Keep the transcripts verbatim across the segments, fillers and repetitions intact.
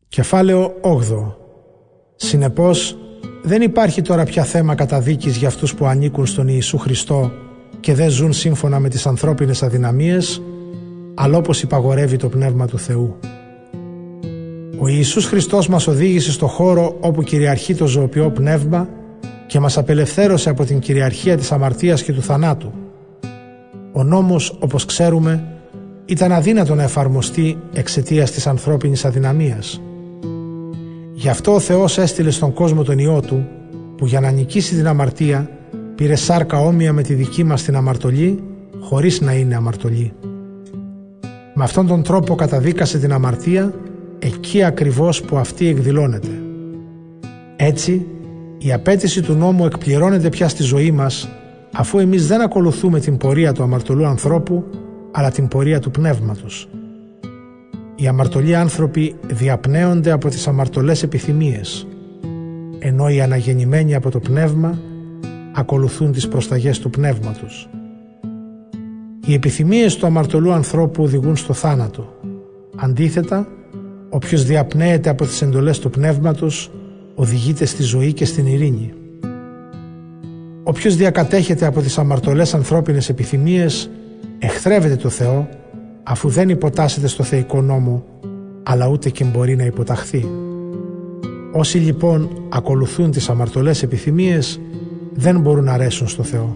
Κεφάλαιο όγδοο. Συνεπώς, δεν υπάρχει τώρα πια θέμα καταδίκης για αυτούς που ανήκουν στον Ιησού Χριστό και δεν ζουν σύμφωνα με τις ανθρώπινες αδυναμίες, αλλά όπως υπαγορεύει το Πνεύμα του Θεού. Ο Ιησούς Χριστός μας οδήγησε στο χώρο όπου κυριαρχεί το ζωοποιό πνεύμα και μας απελευθέρωσε από την κυριαρχία της αμαρτίας και του θανάτου. Ο νόμος, όπως ξέρουμε, ήταν αδύνατο να εφαρμοστεί εξαιτίας της ανθρώπινης αδυναμίας. Γι' αυτό ο Θεός έστειλε στον κόσμο τον Υιό Του, που για να νικήσει την αμαρτία πήρε σάρκα όμοια με τη δική μας την αμαρτωλή, χωρίς να είναι αμαρτωλή. Με αυτόν τον τρόπο καταδίκασε την αμαρτία εκεί ακριβώς που αυτή εκδηλώνεται. Έτσι, η απέτηση του νόμου εκπληρώνεται πια στη ζωή μας, αφού εμείς δεν ακολουθούμε την πορεία του αμαρτωλού ανθρώπου, αλλά την πορεία του πνεύματος. Οι αμαρτωλοί άνθρωποι διαπνέονται από τις αμαρτωλές επιθυμίες, ενώ οι αναγεννημένοι από το πνεύμα ακολουθούν τις προσταγές του πνεύματος. Οι επιθυμίες του αμαρτωλού ανθρώπου οδηγούν στο θάνατο. Αντίθετα, όποιος διαπνέεται από τις εντολές του πνεύματος οδηγείται στη ζωή και στην ειρήνη. Όποιος διακατέχεται από τις αμαρτωλές ανθρώπινες επιθυμίες εχθρεύεται το Θεό, αφού δεν υποτάσσεται στο θεϊκό νόμο, αλλά ούτε και μπορεί να υποταχθεί. Όσοι λοιπόν ακολουθούν τις αμαρτωλές επιθυμίες δεν μπορούν να αρέσουν στο Θεό.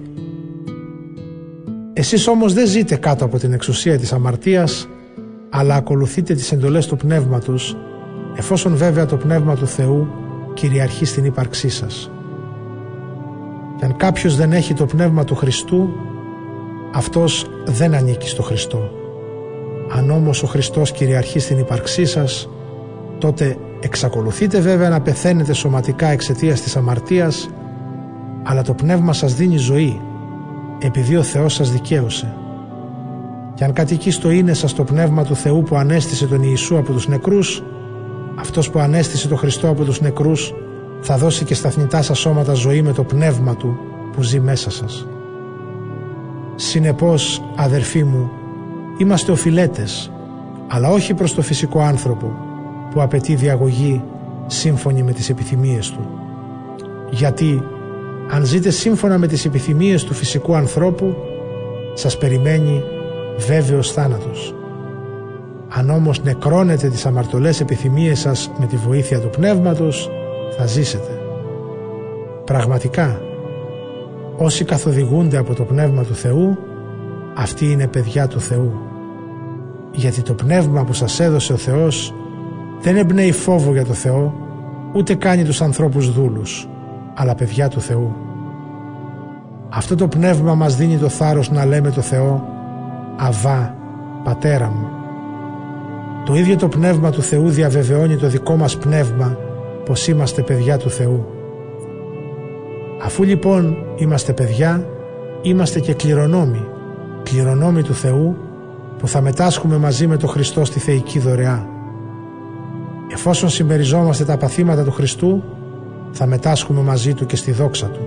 Εσείς όμως δεν ζείτε κάτω από την εξουσία της αμαρτίας, αλλά ακολουθείτε τις εντολές του Πνεύματος, εφόσον βέβαια το Πνεύμα του Θεού κυριαρχεί στην ύπαρξή σας. Και αν κάποιος δεν έχει το Πνεύμα του Χριστού, αυτός δεν ανήκει στο Χριστό. Αν όμως ο Χριστός κυριαρχεί στην ύπαρξή σας, τότε εξακολουθείτε βέβαια να πεθαίνετε σωματικά εξαιτίας της αμαρτίας, αλλά το Πνεύμα σας δίνει ζωή, επειδή ο Θεός σας δικαίωσε. Και αν κατοικεί στο είναι σας το Πνεύμα του Θεού που ανέστησε τον Ιησού από τους νεκρούς, αυτός που ανέστησε τον Χριστό από τους νεκρούς θα δώσει και στα θνητά σας σώματα ζωή με το Πνεύμα Του που ζει μέσα σας. Συνεπώς, αδερφοί μου, είμαστε οφειλέτες, αλλά όχι προς το φυσικό άνθρωπο που απαιτεί διαγωγή σύμφωνη με τις επιθυμίες του. Γιατί αν ζείτε σύμφωνα με τις επιθυμίες του φυσικού ανθρώπου, σας περιμένει βέβαιος θάνατος. Αν όμως νεκρώνετε τις αμαρτωλές επιθυμίες σας με τη βοήθεια του Πνεύματος, θα ζήσετε. Πραγματικά, όσοι καθοδηγούνται από το Πνεύμα του Θεού, αυτοί είναι παιδιά του Θεού. Γιατί το Πνεύμα που σας έδωσε ο Θεός δεν εμπνέει φόβο για το Θεό, ούτε κάνει τους ανθρώπους δούλους, αλλά παιδιά του Θεού. Αυτό το Πνεύμα μας δίνει το θάρρος να λέμε το Θεό «Αβά, Πατέρα μου». Το ίδιο το Πνεύμα του Θεού διαβεβαιώνει το δικό μας πνεύμα πως είμαστε παιδιά του Θεού. Αφού λοιπόν είμαστε παιδιά, είμαστε και κληρονόμοι, κληρονόμοι του Θεού, που θα μετάσχουμε μαζί με τον Χριστό στη θεϊκή δωρεά. Εφόσον συμμεριζόμαστε τα παθήματα του Χριστού, θα μετάσχουμε μαζί Του και στη δόξα Του.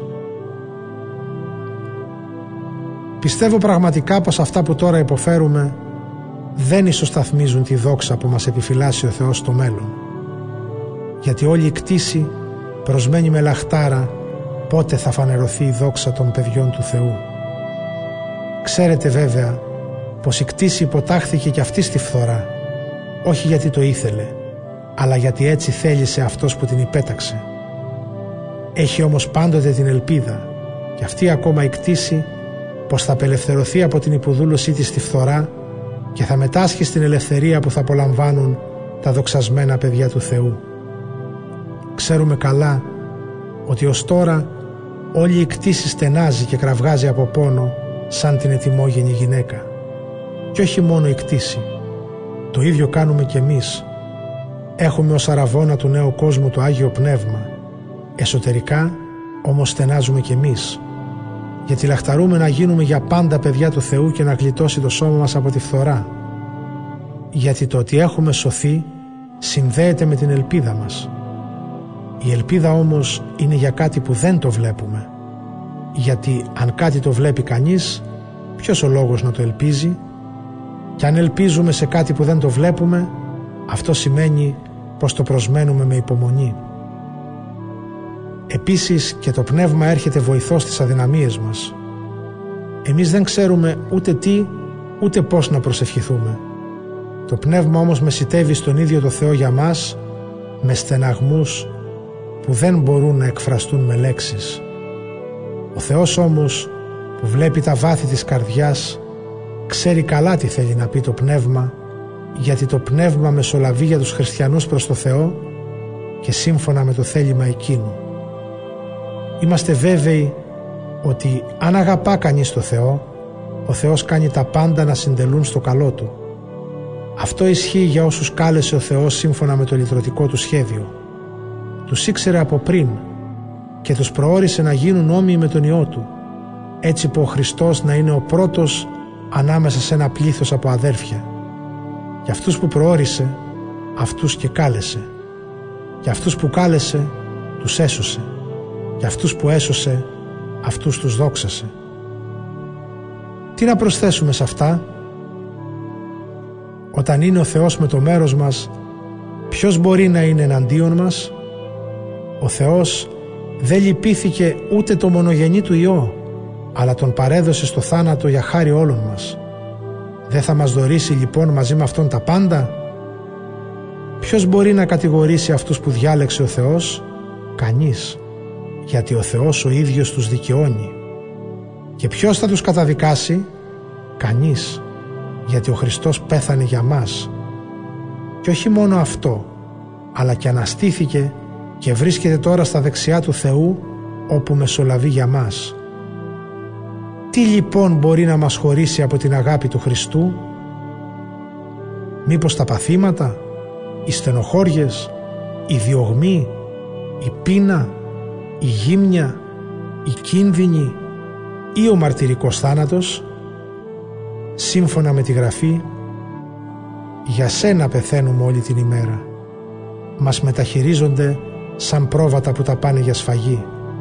Πιστεύω πραγματικά πως αυτά που τώρα υποφέρουμε δεν ισοσταθμίζουν τη δόξα που μας επιφυλάσσει ο Θεός στο μέλλον. Γιατί όλη η κτήση προσμένει με λαχτάρα πότε θα φανερωθεί η δόξα των παιδιών του Θεού. Ξέρετε βέβαια πως η κτήση υποτάχθηκε και αυτή στη φθορά, όχι γιατί το ήθελε, αλλά γιατί έτσι θέλησε αυτός που την υπέταξε. Έχει όμως πάντοτε την ελπίδα, και αυτή ακόμα η κτήση, πως θα απελευθερωθεί από την υποδούλωσή της στη φθορά και θα μετάσχει στην ελευθερία που θα απολαμβάνουν τα δοξασμένα παιδιά του Θεού. Ξέρουμε καλά ότι ως τώρα όλη η κτήση στενάζει και κραυγάζει από πόνο σαν την ετοιμόγενη γυναίκα. Και όχι μόνο η κτήση, το ίδιο κάνουμε κι εμείς. Έχουμε ως αραβώνα του νέου κόσμου το Άγιο Πνεύμα, εσωτερικά όμως στενάζουμε κι εμείς, γιατί λαχταρούμε να γίνουμε για πάντα παιδιά του Θεού και να γλιτώσει το σώμα μας από τη φθορά. Γιατί το ότι έχουμε σωθεί συνδέεται με την ελπίδα μας. Η ελπίδα όμως είναι για κάτι που δεν το βλέπουμε. Γιατί αν κάτι το βλέπει κανείς, ποιος ο λόγος να το ελπίζει? Και αν ελπίζουμε σε κάτι που δεν το βλέπουμε, αυτό σημαίνει πως το προσμένουμε με υπομονή. Επίσης και το Πνεύμα έρχεται βοηθός στις αδυναμίες μας. Εμείς δεν ξέρουμε ούτε τι, ούτε πώς να προσευχηθούμε. Το Πνεύμα όμως μεσιτεύει στον ίδιο το Θεό για μας με στεναγμούς που δεν μπορούν να εκφραστούν με λέξεις. Ο Θεός όμως που βλέπει τα βάθη της καρδιάς ξέρει καλά τι θέλει να πει το Πνεύμα, γιατί το Πνεύμα μεσολαβεί για τους χριστιανούς προς το Θεό και σύμφωνα με το θέλημα εκείνου. Είμαστε βέβαιοι ότι αν αγαπά κανείς το Θεό, ο Θεός κάνει τα πάντα να συντελούν στο καλό του. Αυτό ισχύει για όσους κάλεσε ο Θεός σύμφωνα με το λυτρωτικό του σχέδιο. Τους ήξερε από πριν και τους προώρισε να γίνουν όμοιοι με τον Υιό του, έτσι που ο Χριστός να είναι ο πρώτος ανάμεσα σε ένα πλήθος από αδέρφια. Για αυτούς που προώρισε, αυτούς και κάλεσε. Για αυτούς που κάλεσε, τους έσωσε. Για αυτούς που έσωσε, αυτούς τους δόξασε. Τι να προσθέσουμε σε αυτά? Όταν είναι ο Θεός με το μέρος μας, ποιος μπορεί να είναι εναντίον μας? Ο Θεός δεν λυπήθηκε ούτε το μονογενή του Υιό, αλλά τον παρέδωσε στο θάνατο για χάρη όλων μας. Δεν θα μας δωρήσει λοιπόν μαζί με αυτόν τα πάντα? Ποιος μπορεί να κατηγορήσει αυτούς που διάλεξε ο Θεός? Κανείς, γιατί ο Θεός ο ίδιος τους δικαιώνει. Και ποιος θα τους καταδικάσει? Κανείς, γιατί ο Χριστός πέθανε για μας. Και όχι μόνο αυτό, αλλά και αναστήθηκε και βρίσκεται τώρα στα δεξιά του Θεού, όπου μεσολαβεί για μας. Τι λοιπόν μπορεί να μας χωρίσει από την αγάπη του Χριστού? Μήπως τα παθήματα, οι στενοχώριες, οι διωγμοί, η πείνα, η γύμνια, οι κίνδυνοι ή ο μαρτυρικός θάνατος? Σύμφωνα με τη Γραφή, για σένα πεθαίνουμε όλη την ημέρα. Μας μεταχειρίζονται σαν πρόβατα που τα πάνε για σφαγή.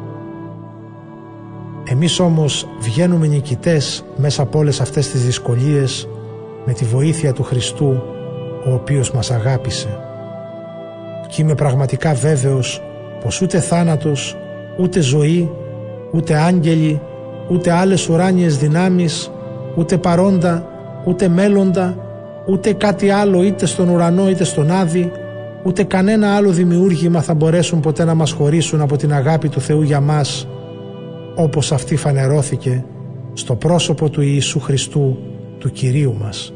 Εμείς όμως βγαίνουμε νικητές μέσα από όλες αυτές τις δυσκολίες με τη βοήθεια του Χριστού, ο οποίος μας αγάπησε. Και είμαι πραγματικά βέβαιος πως ούτε θάνατος, ούτε ζωή, ούτε άγγελοι, ούτε άλλες ουράνιες δυνάμεις, ούτε παρόντα, ούτε μέλλοντα, ούτε κάτι άλλο είτε στον ουρανό είτε στον άδη, ούτε κανένα άλλο δημιούργημα θα μπορέσουν ποτέ να μας χωρίσουν από την αγάπη του Θεού για μας, όπως αυτή φανερώθηκε στο πρόσωπο του Ιησού Χριστού, του Κυρίου μας.